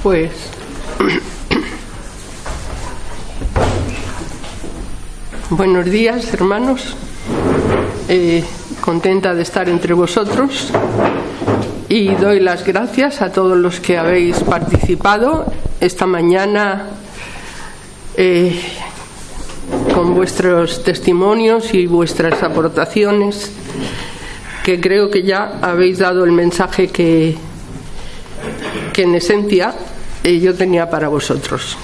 Pues buenos días, hermanos. Contenta de estar entre vosotros y doy las gracias a todos los que habéis participado esta mañana con vuestros testimonios y vuestras aportaciones, que creo que ya habéis dado el mensaje que en esencia yo tenía para vosotros.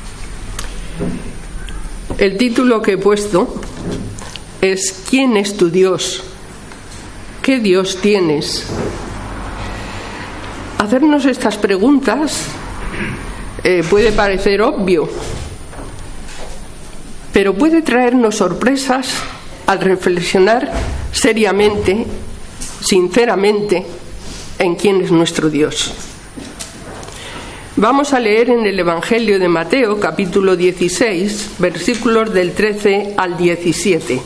El título que he puesto es ¿Quién es tu Dios? ¿Qué Dios tienes? Hacernos estas preguntas puede parecer obvio, pero puede traernos sorpresas al reflexionar seriamente, sinceramente, en quién es nuestro Dios. Vamos a leer en el Evangelio de Mateo, capítulo 16, versículos del 13 al 17.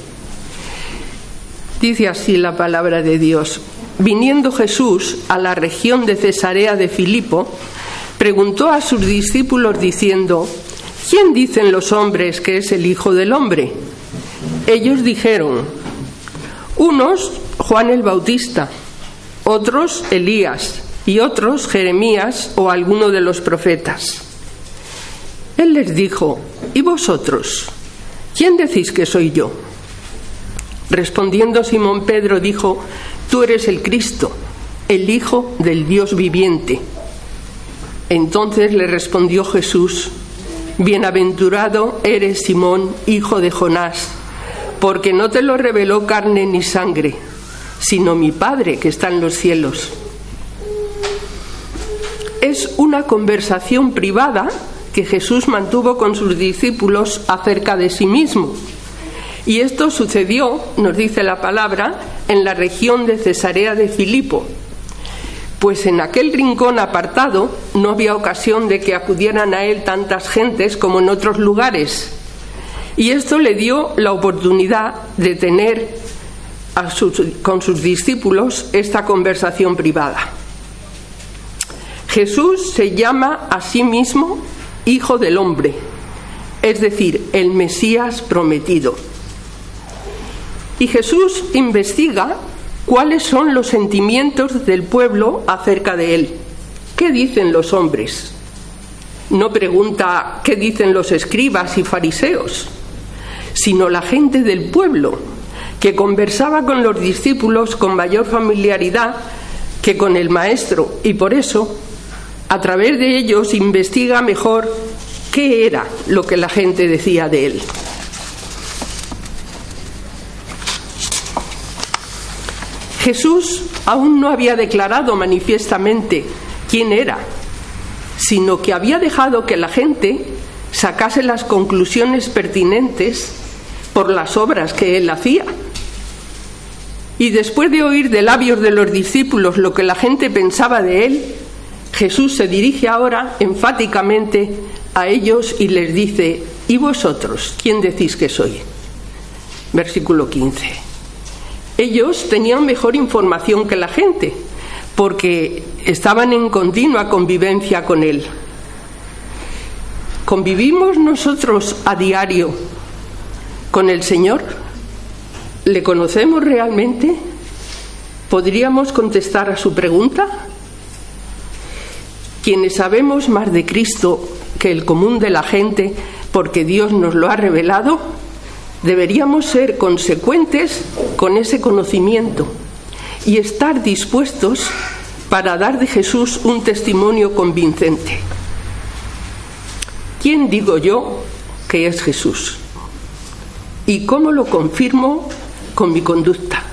Dice así la palabra de Dios. Viniendo Jesús a la región de Cesarea de Filipo, preguntó a sus discípulos diciendo: ¿Quién dicen los hombres que es el Hijo del Hombre? Ellos dijeron: unos, Juan el Bautista, otros, Elías, y otros, Jeremías o alguno de los profetas. Él les dijo: ¿y vosotros? ¿Quién decís que soy yo? Respondiendo Simón Pedro dijo: Tú eres el Cristo, el Hijo del Dios viviente. Entonces le respondió Jesús: Bienaventurado eres Simón, hijo de Jonás, porque no te lo reveló carne ni sangre, sino mi Padre que está en los cielos. Es una conversación privada que Jesús mantuvo con sus discípulos acerca de sí mismo. Y esto sucedió, nos dice la palabra, en la región de Cesarea de Filipo, pues en aquel rincón apartado no había ocasión de que acudieran a él tantas gentes como en otros lugares. Y esto le dio la oportunidad de tener con sus discípulos esta conversación privada. Jesús se llama a sí mismo Hijo del Hombre, es decir, el Mesías prometido. Y Jesús investiga cuáles son los sentimientos del pueblo acerca de él. ¿Qué dicen los hombres? No pregunta qué dicen los escribas y fariseos, sino la gente del pueblo, que conversaba con los discípulos con mayor familiaridad que con el Maestro, y por eso, a través de ellos, investiga mejor qué era lo que la gente decía de él. Jesús aún no había declarado manifiestamente quién era, sino que había dejado que la gente sacase las conclusiones pertinentes por las obras que él hacía. Y después de oír de labios de los discípulos lo que la gente pensaba de él, Jesús se dirige ahora enfáticamente a ellos y les dice: ¿y vosotros? ¿Quién decís que soy? Versículo 15. Ellos tenían mejor información que la gente, porque estaban en continua convivencia con él. ¿Convivimos nosotros a diario con el Señor? ¿Le conocemos realmente? ¿Podríamos contestar a su pregunta? Quienes sabemos más de Cristo que el común de la gente, porque Dios nos lo ha revelado, deberíamos ser consecuentes con ese conocimiento y estar dispuestos para dar de Jesús un testimonio convincente. ¿Quién digo yo que es Jesús? ¿Y cómo lo confirmo con mi conducta?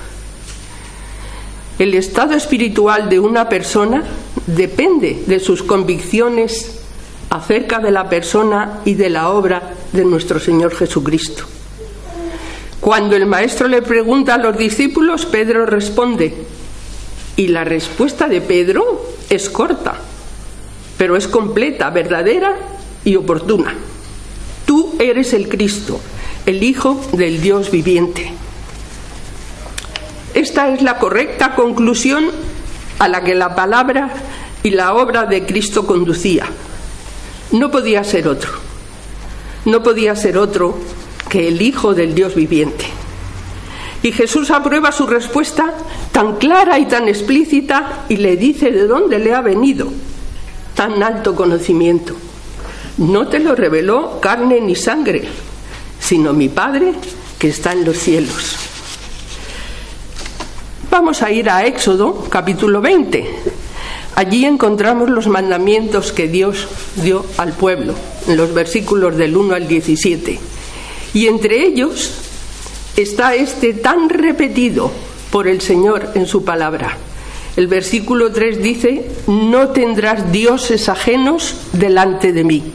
El estado espiritual de una persona depende de sus convicciones acerca de la persona y de la obra de nuestro Señor Jesucristo. Cuando el Maestro le pregunta a los discípulos, Pedro responde, y la respuesta de Pedro es corta, pero es completa, verdadera y oportuna. Tú eres el Cristo, el Hijo del Dios viviente. Esta es la correcta conclusión a la que la palabra y la obra de Cristo conducía. No podía ser otro. No podía ser otro que el Hijo del Dios viviente. Y Jesús aprueba su respuesta tan clara y tan explícita y le dice de dónde le ha venido tan alto conocimiento. No te lo reveló carne ni sangre, sino mi Padre que está en los cielos. Vamos a ir a Éxodo, capítulo 20. Allí encontramos los mandamientos que Dios dio al pueblo, en los versículos del 1 al 17. Y entre ellos está este tan repetido por el Señor en su palabra. El versículo 3 dice: no tendrás dioses ajenos delante de mí.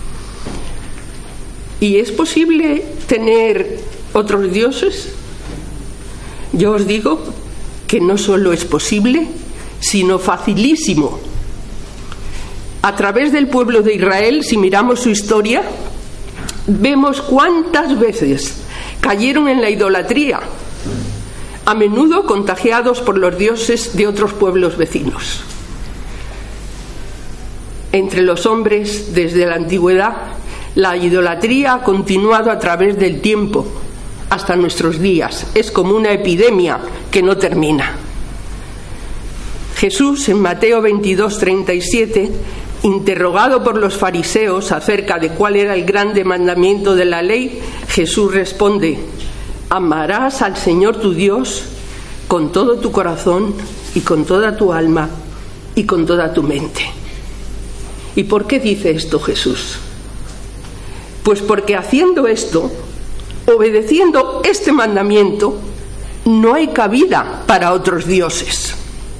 ¿Y es posible tener otros dioses? Yo os digo que no solo es posible, sino facilísimo. A través del pueblo de Israel, si miramos su historia, vemos cuántas veces cayeron en la idolatría, a menudo contagiados por los dioses de otros pueblos vecinos. Entre los hombres, desde la antigüedad, la idolatría ha continuado a través del tiempo, hasta nuestros días. Es como una epidemia que no termina. Jesús, en Mateo 22:37, interrogado por los fariseos acerca de cuál era el grande mandamiento de la ley, Jesús responde: amarás al Señor tu Dios con todo tu corazón y con toda tu alma y con toda tu mente. ¿Y por qué dice esto Jesús? Pues porque haciendo esto, obedeciendo este mandamiento, no hay cabida para otros dioses.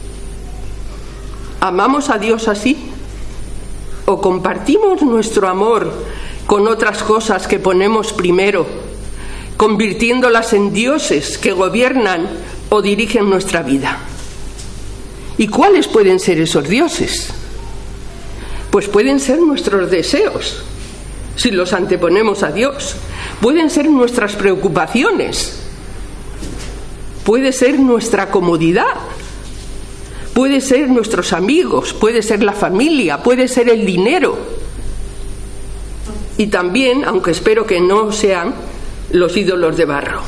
¿Amamos a Dios así? ¿O compartimos nuestro amor con otras cosas que ponemos primero, convirtiéndolas en dioses que gobiernan o dirigen nuestra vida? ¿Y cuáles pueden ser esos dioses? Pues pueden ser nuestros deseos, si los anteponemos a Dios. Pueden ser nuestras preocupaciones. Puede ser nuestra comodidad. Puede ser nuestros amigos, puede ser la familia, puede ser el dinero. Y también, aunque espero que no sean, los ídolos de barro.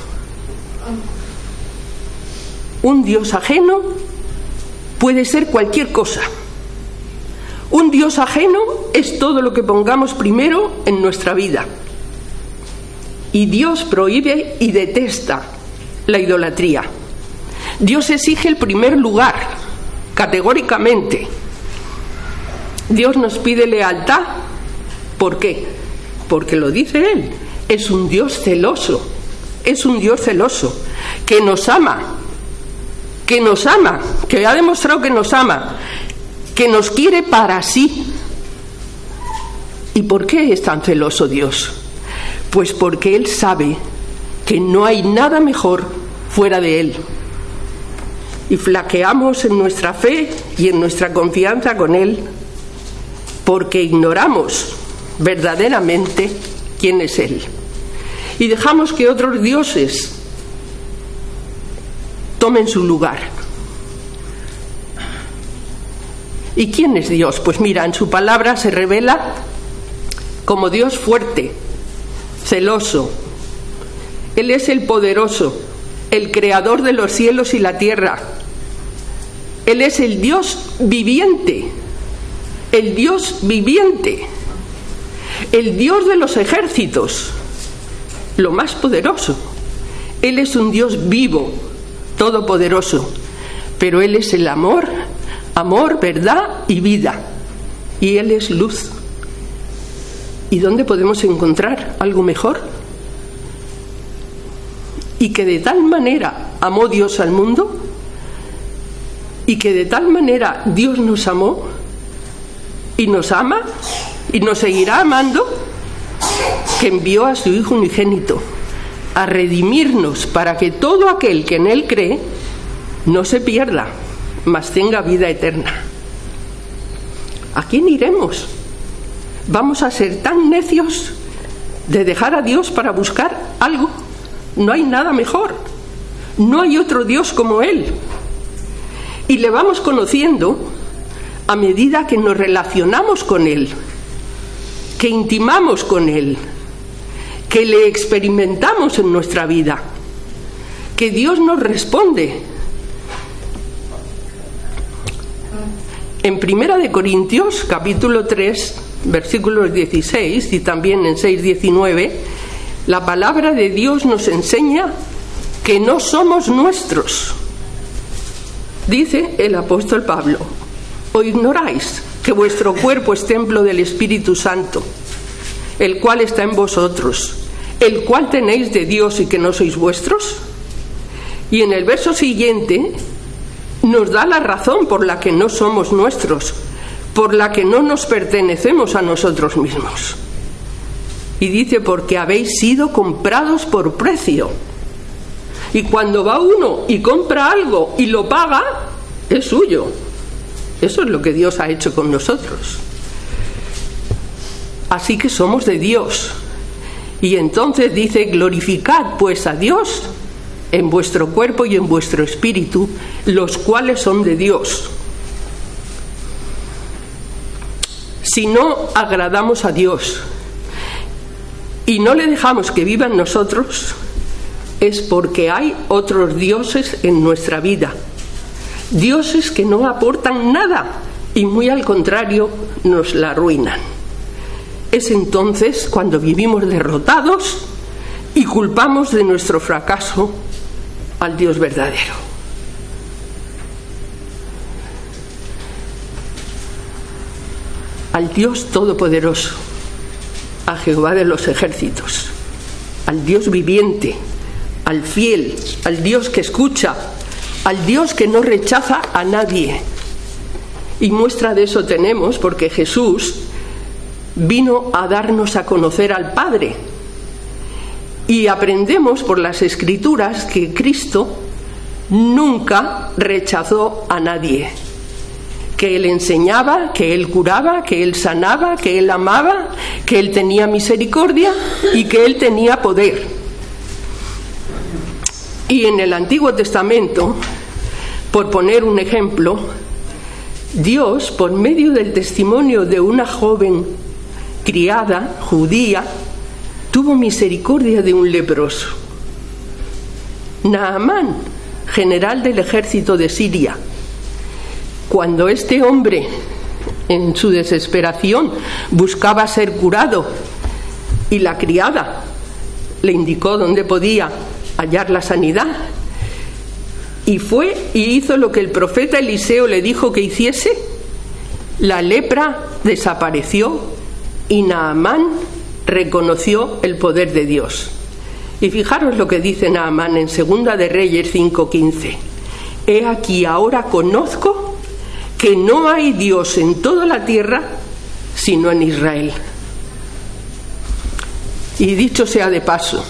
Un Dios ajeno puede ser cualquier cosa. Un Dios ajeno es todo lo que pongamos primero en nuestra vida. Y Dios prohíbe y detesta la idolatría. Dios exige el primer lugar, categóricamente. Dios nos pide lealtad. ¿Por qué? Porque lo dice Él. Es un Dios celoso. Es un Dios celoso que nos ama, que ha demostrado que nos ama, que nos quiere para sí. ¿Y por qué es tan celoso Dios? Pues porque Él sabe que no hay nada mejor fuera de Él. Y flaqueamos en nuestra fe y en nuestra confianza con Él porque ignoramos verdaderamente quién es Él. Y dejamos que otros dioses tomen su lugar. ¿Y quién es Dios? Pues mira, en su palabra se revela como Dios fuerte, celoso. Él es el poderoso, el creador de los cielos y la tierra. Él es el Dios viviente, el Dios viviente, el Dios de los ejércitos, lo más poderoso. Él es un Dios vivo, todopoderoso, pero Él es el amor, verdad y vida, y Él es luz. ¿Y dónde podemos encontrar algo mejor? Y que de tal manera amó Dios al mundo, y que de tal manera Dios nos amó, y nos ama, y nos seguirá amando, que envió a su Hijo unigénito a redimirnos para que todo aquel que en Él cree no se pierda, mas tenga vida eterna. ¿A quién iremos? ¿Vamos a ser tan necios de dejar a Dios para buscar algo? No hay nada mejor. No hay otro Dios como Él. Y le vamos conociendo a medida que nos relacionamos con Él, que intimamos con Él, que le experimentamos en nuestra vida, que Dios nos responde. En 1 de Corintios, capítulo 3, versículos 16 y también en 6:19, la palabra de Dios nos enseña que no somos nuestros. Dice el apóstol Pablo: ¿o ignoráis que vuestro cuerpo es templo del Espíritu Santo, el cual está en vosotros, el cual tenéis de Dios y que no sois vuestros? Y en el verso siguiente nos da la razón por la que no somos nuestros, por la que no nos pertenecemos a nosotros mismos. Y dice: porque habéis sido comprados por precio. Y cuando va uno y compra algo y lo paga, es suyo. Eso es lo que Dios ha hecho con nosotros. Así que somos de Dios. Y entonces dice: glorificad pues a Dios en vuestro cuerpo y en vuestro espíritu, los cuales son de Dios. Si no agradamos a Dios y no le dejamos que viva en nosotros, es porque hay otros dioses en nuestra vida. Dioses que no aportan nada y muy al contrario nos la arruinan. Es entonces cuando vivimos derrotados y culpamos de nuestro fracaso al Dios verdadero. Al Dios todopoderoso, a Jehová de los ejércitos, al Dios viviente, al fiel, al Dios que escucha, al Dios que no rechaza a nadie. Y muestra de eso tenemos porque Jesús vino a darnos a conocer al Padre. Y aprendemos por las Escrituras que Cristo nunca rechazó a nadie, que Él enseñaba, que Él curaba, que Él sanaba, que Él amaba, que Él tenía misericordia y que Él tenía poder. Y en el Antiguo Testamento, por poner un ejemplo, Dios, por medio del testimonio de una joven criada judía, tuvo misericordia de un leproso. Naamán, general del ejército de Siria, cuando este hombre, en su desesperación, buscaba ser curado y la criada le indicó dónde podía hallar la sanidad, y fue y hizo lo que el profeta Eliseo le dijo que hiciese, la lepra desapareció y Naamán reconoció el poder de Dios. Y fijaros lo que dice Naamán en 2 de Reyes 5:15: he aquí ahora conozco que no hay Dios en toda la tierra sino en Israel. Y dicho sea de paso,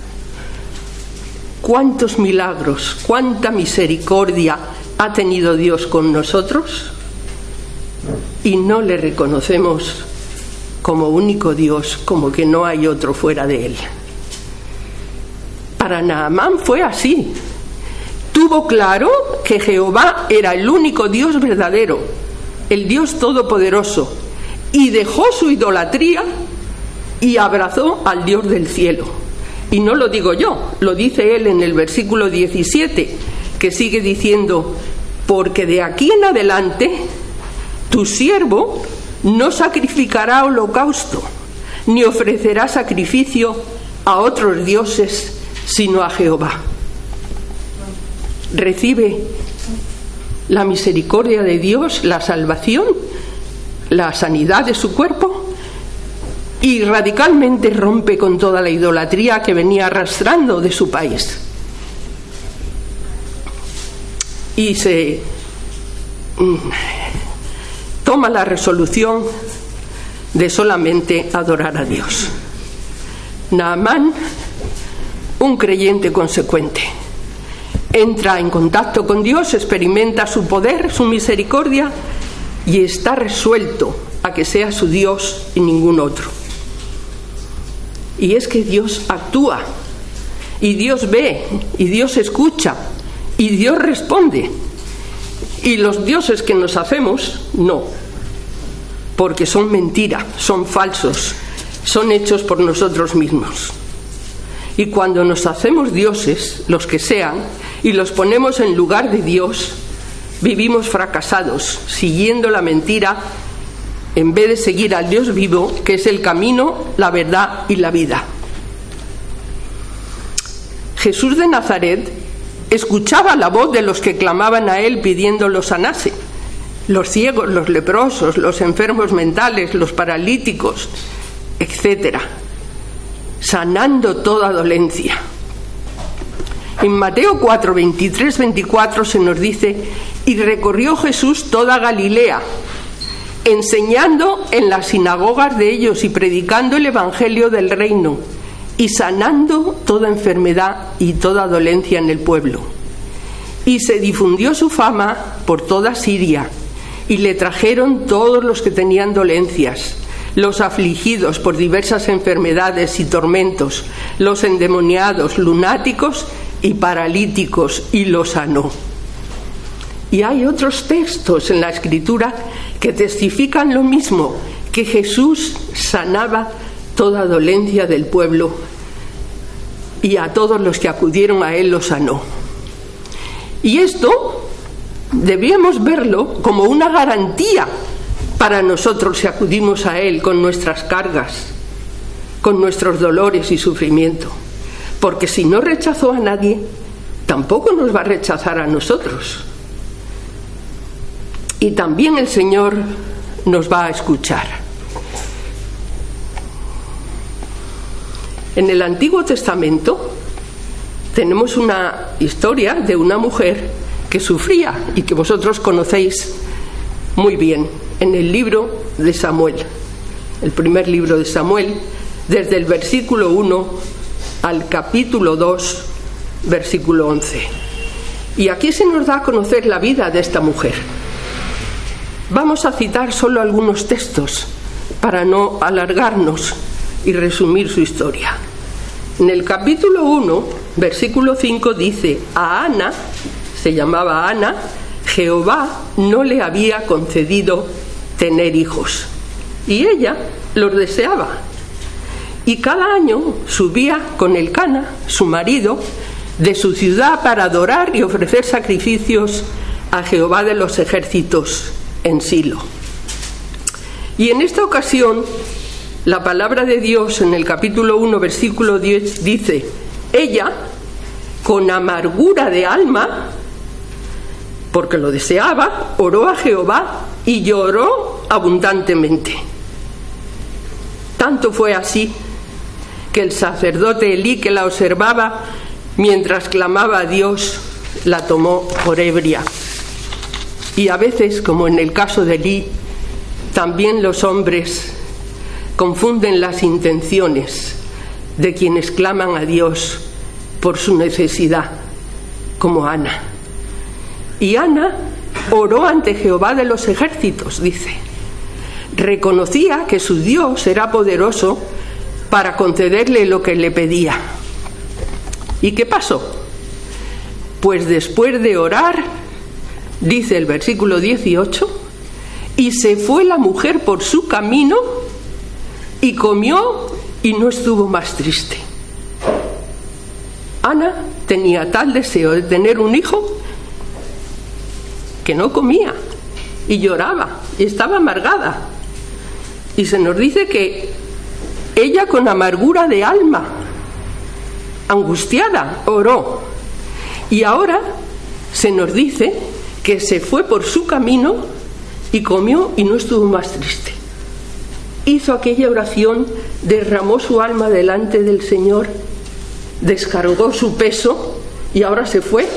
cuántos milagros, cuánta misericordia ha tenido Dios con nosotros, y no le reconocemos como único Dios, como que no hay otro fuera de Él. Para Naamán fue así. Tuvo claro que Jehová era el único Dios verdadero, el Dios todopoderoso, y dejó su idolatría y abrazó al Dios del cielo. Y no lo digo yo, lo dice él en el versículo 17, que sigue diciendo: porque de aquí en adelante tu siervo no sacrificará holocausto, ni ofrecerá sacrificio a otros dioses, sino a Jehová. Recibe la misericordia de Dios, la salvación, la sanidad de su cuerpo, y radicalmente rompe con toda la idolatría que venía arrastrando de su país. Y se toma la resolución de solamente adorar a Dios. Naamán, un creyente consecuente, entra en contacto con Dios, experimenta su poder, su misericordia, y está resuelto a que sea su Dios y ningún otro. Y es que Dios actúa, y Dios ve, y Dios escucha, y Dios responde. Y los dioses que nos hacemos, no, porque son mentira, son falsos, son hechos por nosotros mismos. Y cuando nos hacemos dioses, los que sean, y los ponemos en lugar de Dios, vivimos fracasados, siguiendo la mentira, en vez de seguir al Dios vivo, que es el camino, la verdad y la vida. Jesús de Nazaret escuchaba la voz de los que clamaban a él pidiendo lo sanase: los ciegos, los leprosos, los enfermos mentales, los paralíticos, etcétera, sanando toda dolencia. En Mateo 4, 23, 24 se nos dice: y recorrió Jesús toda Galilea, enseñando en las sinagogas de ellos y predicando el evangelio del reino, y sanando toda enfermedad y toda dolencia en el pueblo. Y se difundió su fama por toda Siria, y le trajeron todos los que tenían dolencias, los afligidos por diversas enfermedades y tormentos, los endemoniados, lunáticos y paralíticos, y los sanó. Y hay otros textos en la Escritura que testifican lo mismo, que Jesús sanaba toda dolencia del pueblo, y a todos los que acudieron a él los sanó. Y esto debíamos verlo como una garantía para nosotros si acudimos a él con nuestras cargas, con nuestros dolores y sufrimiento, porque si no rechazó a nadie, tampoco nos va a rechazar a nosotros. Y también el Señor nos va a escuchar. En el Antiguo Testamento tenemos una historia de una mujer que sufría y que vosotros conocéis muy bien en el libro de Samuel, el primer libro de Samuel, desde el versículo 1 al capítulo 2, versículo 11. Y aquí se nos da a conocer la vida de esta mujer. Vamos a citar solo algunos textos para no alargarnos y resumir su historia. En el capítulo 1, versículo 5 dice: a Ana, se llamaba Ana, Jehová no le había concedido tener hijos, y ella los deseaba. Y cada año subía con Elcana, su marido, de su ciudad para adorar y ofrecer sacrificios a Jehová de los ejércitos en Silo. Y en esta ocasión, la palabra de Dios en el capítulo 1, versículo 10 dice: ella, con amargura de alma, porque lo deseaba, oró a Jehová y lloró abundantemente. Tanto fue así que el sacerdote Elí, que la observaba mientras clamaba a Dios, la tomó por ebria. Y a veces, como en el caso de Elí, también los hombres confunden las intenciones de quienes claman a Dios por su necesidad, como Ana. Y Ana oró ante Jehová de los ejércitos, dice. Reconocía que su Dios era poderoso para concederle lo que le pedía. ¿Y qué pasó? Pues después de orar, dice el versículo 18, y se fue la mujer por su camino y comió y no estuvo más triste. Ana tenía tal deseo de tener un hijo que no comía y lloraba y estaba amargada. Y se nos dice que ella, con amargura de alma, angustiada, oró. Y ahora se nos dice que se fue por su camino y comió y no estuvo más triste. Hizo aquella oración, derramó su alma delante del Señor, descargó su peso y ahora se fue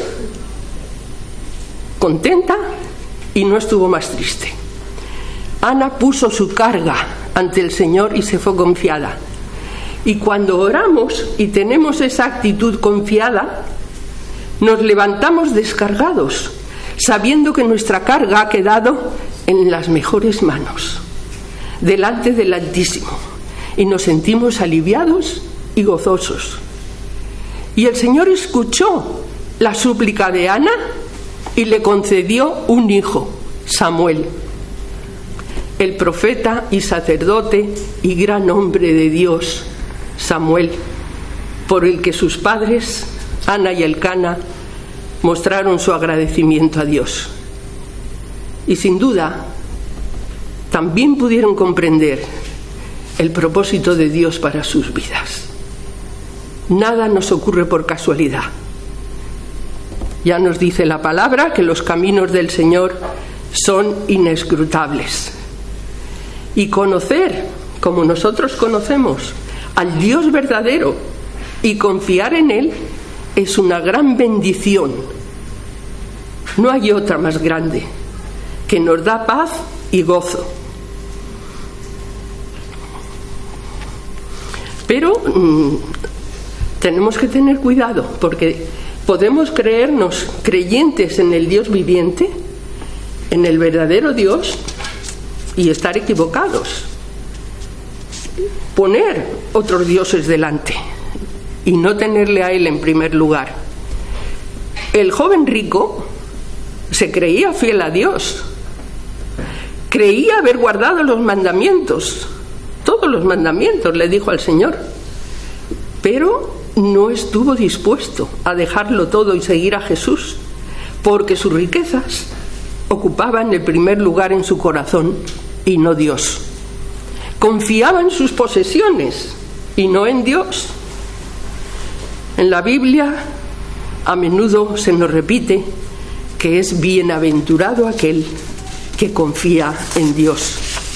contenta y no estuvo más triste. Ana puso su carga ante el Señor y se fue confiada. Y cuando oramos y tenemos esa actitud confiada, nos levantamos descargados, sabiendo que nuestra carga ha quedado en las mejores manos, delante del Altísimo, y nos sentimos aliviados y gozosos. Y el Señor escuchó la súplica de Ana y le concedió un hijo, Samuel, el profeta y sacerdote y gran hombre de Dios, Samuel, por el que sus padres, Ana y Elcana, mostraron su agradecimiento a Dios. Y sin duda, también pudieron comprender el propósito de Dios para sus vidas. Nada nos ocurre por casualidad. Ya nos dice la palabra que los caminos del Señor son inescrutables. Y conocer, como nosotros conocemos, al Dios verdadero y confiar en Él es una gran bendición. No hay otra más grande, que nos da paz y gozo. Pero tenemos que tener cuidado, porque podemos creernos creyentes en el Dios viviente, en el verdadero Dios, y estar equivocados. Poner otros dioses delante y no tenerle a Él en primer lugar. El joven rico se creía fiel a Dios, creía haber guardado los mandamientos, todos los mandamientos, le dijo al Señor, pero no estuvo dispuesto a dejarlo todo y seguir a Jesús, porque sus riquezas ocupaban el primer lugar en su corazón y no Dios. Confiaba en sus posesiones y no en Dios. En la Biblia a menudo se nos repite que es bienaventurado aquel que confía en Dios.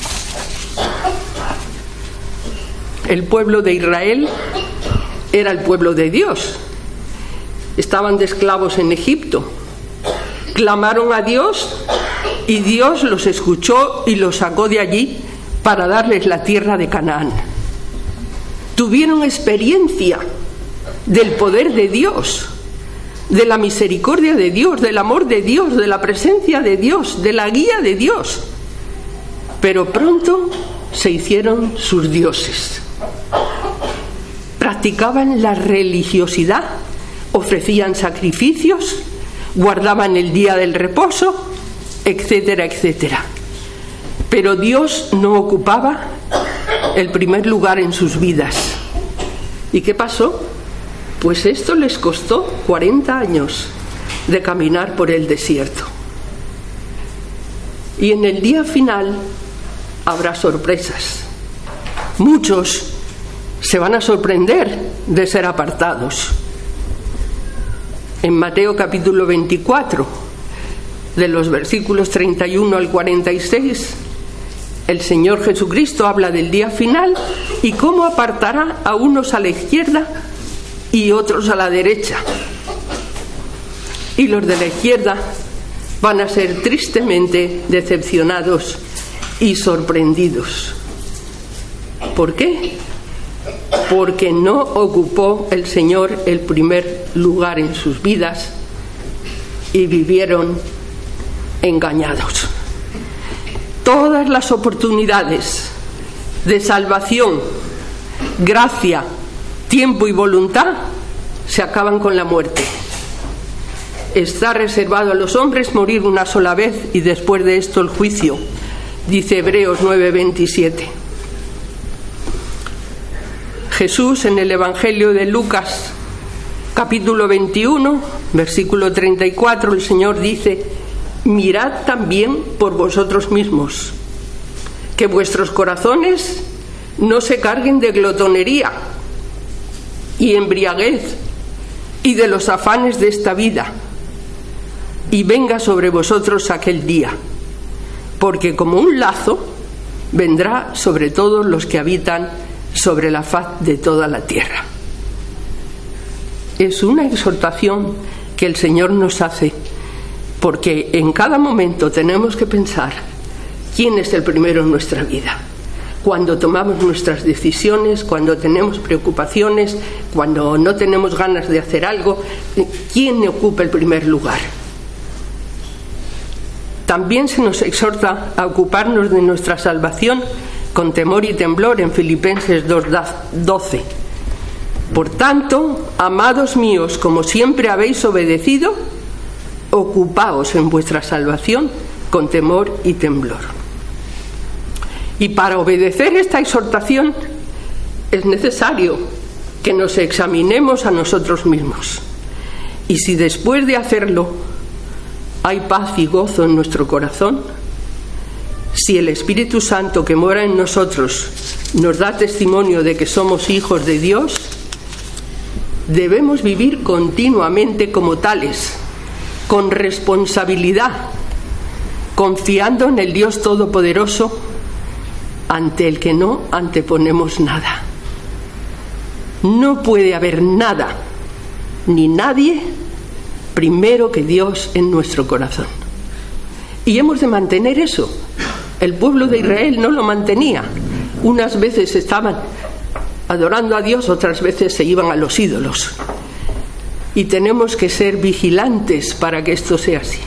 El pueblo de Israel era el pueblo de Dios. Estaban de esclavos en Egipto. Clamaron a Dios y Dios los escuchó y los sacó de allí para darles la tierra de Canaán. Tuvieron experiencia del poder de Dios, de la misericordia de Dios, del amor de Dios, de la presencia de Dios, de la guía de Dios. Pero pronto se hicieron sus dioses. Practicaban la religiosidad, ofrecían sacrificios, guardaban el día del reposo, etcétera, etcétera. Pero Dios no ocupaba el primer lugar en sus vidas. ¿Y qué pasó? Pues esto les costó 40 años de caminar por el desierto. Y en el día final habrá sorpresas. Muchos se van a sorprender de ser apartados. En Mateo capítulo 24, de los versículos 31 al 46, el Señor Jesucristo habla del día final y cómo apartará a unos a la izquierda y otros a la derecha. Y los de la izquierda van a ser tristemente decepcionados y sorprendidos. ¿Por qué? Porque no ocupó el Señor el primer lugar en sus vidas y vivieron engañados. Todas las oportunidades de salvación, gracia, tiempo y voluntad se acaban con la muerte. Está reservado a los hombres morir una sola vez y después de esto el juicio, dice Hebreos 9:27. Jesús en el Evangelio de Lucas capítulo 21, versículo 34, el Señor dice: mirad también por vosotros mismos, que vuestros corazones no se carguen de glotonería y embriaguez y de los afanes de esta vida, y venga sobre vosotros aquel día, porque como un lazo vendrá sobre todos los que habitan sobre la faz de toda la tierra. Es una exhortación que el Señor nos hace, porque en cada momento tenemos que pensar quién es el primero en nuestra vida. Cuando tomamos nuestras decisiones, cuando tenemos preocupaciones, cuando no tenemos ganas de hacer algo, ¿quién ocupa el primer lugar? También se nos exhorta a ocuparnos de nuestra salvación con temor y temblor en Filipenses 2:12. Por tanto, amados míos, como siempre habéis obedecido, ocupaos en vuestra salvación con temor y temblor. Y para obedecer esta exhortación es necesario que nos examinemos a nosotros mismos. Y si después de hacerlo hay paz y gozo en nuestro corazón, si el Espíritu Santo que mora en nosotros nos da testimonio de que somos hijos de Dios, debemos vivir continuamente como tales, con responsabilidad, confiando en el Dios Todopoderoso, ante el que no anteponemos nada. No puede haber nada ni nadie primero que Dios en nuestro corazón. Y hemos de mantener eso. El pueblo de Israel no lo mantenía. Unas veces estaban adorando a Dios, otras veces se iban a los ídolos. Y tenemos que ser vigilantes para que esto sea así.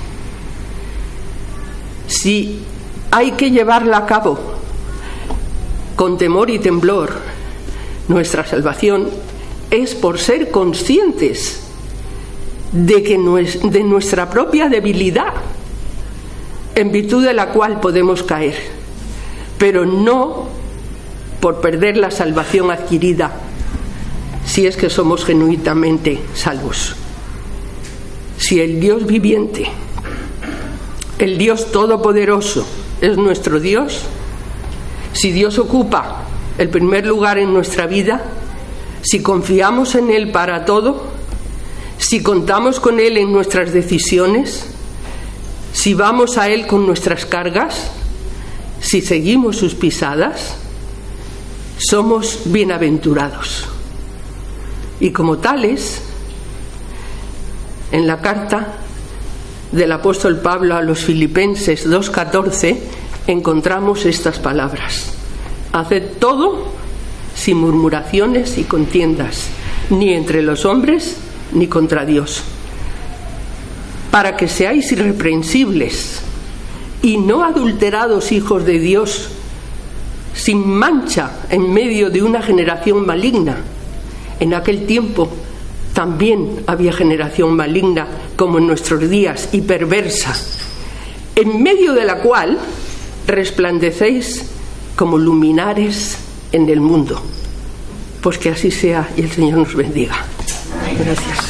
Si hay que llevarla a cabo con temor y temblor, nuestra salvación es por ser conscientes de nuestra propia debilidad, en virtud de la cual podemos caer, pero no por perder la salvación adquirida, si es que somos genuinamente salvos. Si el Dios viviente, el Dios todopoderoso, es nuestro Dios, si Dios ocupa el primer lugar en nuestra vida, si confiamos en Él para todo, si contamos con Él en nuestras decisiones, si vamos a Él con nuestras cargas, si seguimos sus pisadas, somos bienaventurados. Y como tales, en la carta del apóstol Pablo a los Filipenses 2:14 encontramos estas palabras: haced todo sin murmuraciones y contiendas, ni entre los hombres ni contra Dios, para que seáis irreprensibles y no adulterados hijos de Dios, sin mancha en medio de una generación maligna. En aquel tiempo también había generación maligna, como en nuestros días, y perversa, en medio de la cual resplandecéis como luminares en el mundo. Pues que así sea y el Señor nos bendiga. Gracias.